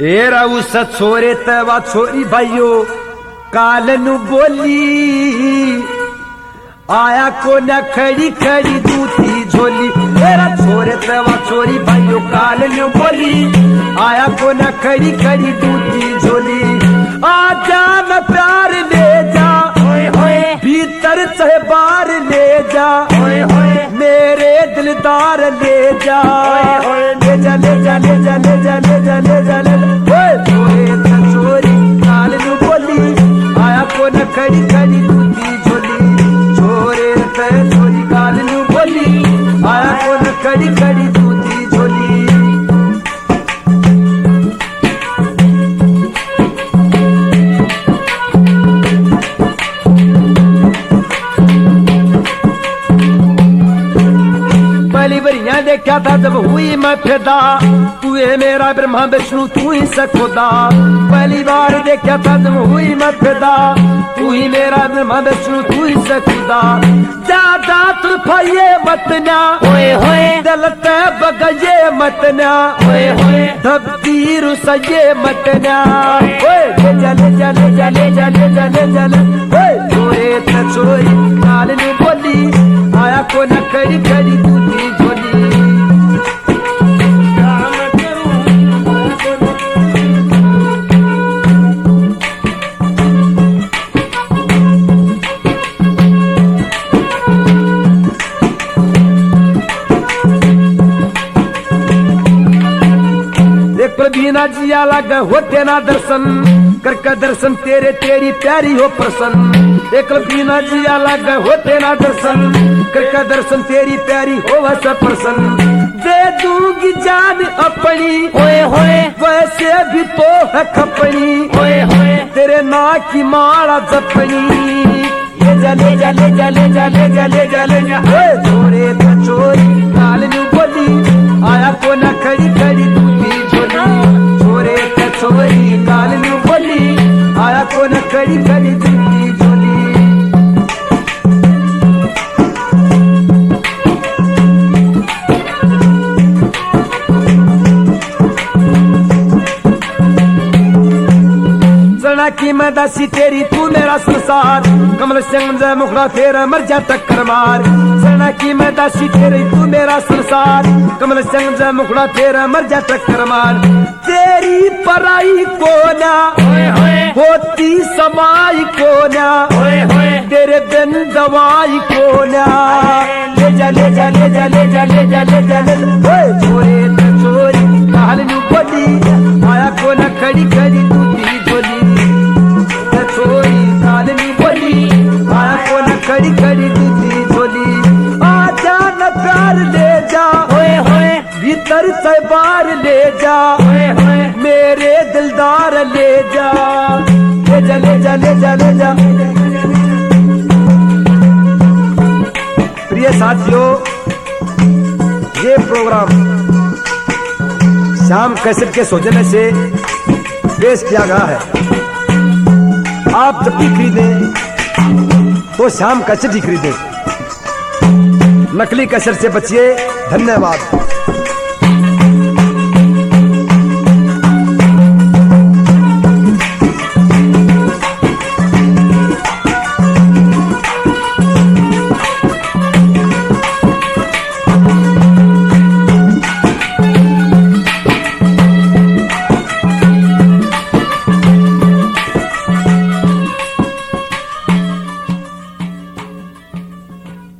Era उस छोरे तवा छोरी भाइयो काल नु बोली आया को न खड़ी खड़ी दूती झोली। एरा छोरे तवा छोरी भाइयो काल नु बोली आया को न खड़ी खड़ी दूती झोली। आजा न प्यार ले जा भीतर चाहे बाहर ले जा मेरे दिलदार ले जा ले जा ले जा ले जा ले जा ले जा ले जा ले जा छोरी काल नु बोली आया को न खड़ी खड़ी दूती झोली। छोरे छोरी काल नु बोली आया को न खड़ी खड़ी दूती झोली। देखा था जब हुई मैं फिदा तू है मेरा ब्रह्मा विष्णु तू ही सखुदा। पहली बार देखा था जब हुई मैं फिदा तू ही मेरा ब्रह्मा विष्णु तू ही सखुदा। ज्यादा तुफाइए मतना दलते बगये मतना धबतीर सये मतना ले जा ले जा ले जा ले जा ले जा ले जा छोरे छोरी काल नु बोली आया को न खड़ी खड़ी दूती झोली। बिना जिया लग होते ना दर्शन करके दर्शन तेरे तेरी प्यारी हो प्रसन्न। एक बिना जिया लग होते ना दर्शन करके दर्शन तेरी प्यारी हो वैसे प्रसन्न। दे दूंगी जान अपनी वैसे भी तो है खपनी तेरे ना की माला जपनी। ले जा ले जा ले जा ले जा ले जा ले जा ले जा छोरे छोरी काल नु बोली आया को न खड़ी खड़ी दूती झोली। छोरे छोरी काल नु बोली आया को न खड़ी खड़ी दूती झोली। सना की मैं दासी तेरी तू मेरा संसार कमल संग मुखड़ा तेरा मर जा टक्कर मार। सना की मैं दासी तेरी तू मेरा संसार कमल संग मुखड़ा तेरा मर जा टक्कर मार। तेरी पराई को ना होती समाई को ना तेरे बिन दवाई को ना। ले जा ले जा ले जा ले जा ले जा ले जा ले छोरे छोरी काल नु बोली आया को न खड़ी खड़ी दूती झोली। छोरी काल नु बोली आया को न खड़ी खड़ी दूती झोली। आजा न प्यार ले जा भीतर से बाहर ले जा मेरे दिलदार ले जा ले जा ले जा ले जा ले जा। प्रिय साथियों ये प्रोग्राम श्याम कैसेट के सौजन्य से पेश किया गया है। आप जब भी खरीदें तो श्याम कैसेट ही खरीदें। नकली कैसेट से बचिए। धन्यवाद।